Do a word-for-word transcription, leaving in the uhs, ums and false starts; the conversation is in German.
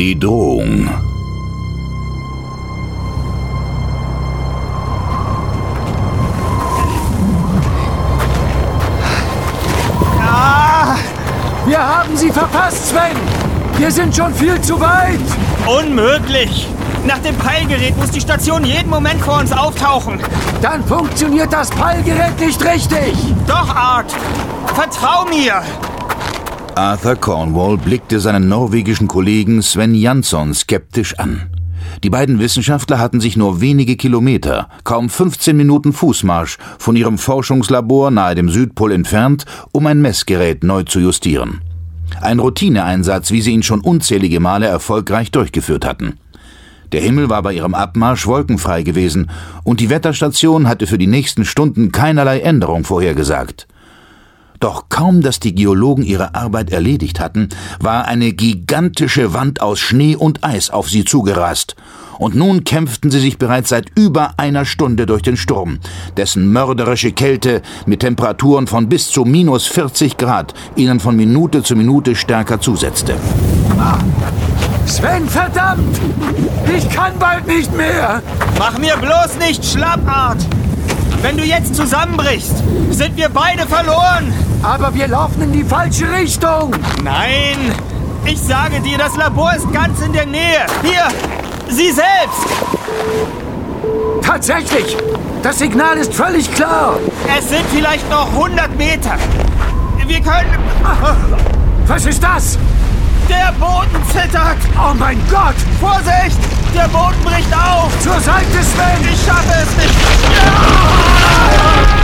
Die Drohung. Ah! Wir haben sie verpasst, Sven! Wir sind schon viel zu weit! Unmöglich! Nach dem Peilgerät muss die Station jeden Moment vor uns auftauchen. Dann funktioniert das Peilgerät nicht richtig! Doch, Art! Vertrau mir! Arthur Cornwall blickte seinen norwegischen Kollegen Sven Jansson skeptisch an. Die beiden Wissenschaftler hatten sich nur wenige Kilometer, kaum fünfzehn Minuten Fußmarsch, von ihrem Forschungslabor nahe dem Südpol entfernt, um ein Messgerät neu zu justieren. Ein Routineeinsatz, wie sie ihn schon unzählige Male erfolgreich durchgeführt hatten. Der Himmel war bei ihrem Abmarsch wolkenfrei gewesen und die Wetterstation hatte für die nächsten Stunden keinerlei Änderung vorhergesagt. Doch kaum, dass die Geologen ihre Arbeit erledigt hatten, war eine gigantische Wand aus Schnee und Eis auf sie zugerast. Und nun kämpften sie sich bereits seit über einer Stunde durch den Sturm, dessen mörderische Kälte mit Temperaturen von bis zu minus vierzig Grad ihnen von Minute zu Minute stärker zusetzte. Sven, verdammt! Ich kann bald nicht mehr! Mach mir bloß nicht schlapp, Art! Wenn du jetzt zusammenbrichst, sind wir beide verloren! Aber wir laufen in die falsche Richtung! Nein! Ich sage dir, das Labor ist ganz in der Nähe! Hier! Sie selbst! Tatsächlich! Das Signal ist völlig klar! Es sind vielleicht noch hundert Meter! Wir können... Was ist das? Der Boden zittert! Oh mein Gott! Vorsicht! Der Boden bricht auf! Zur Seite, Sven! Ich schaffe es nicht! Ja!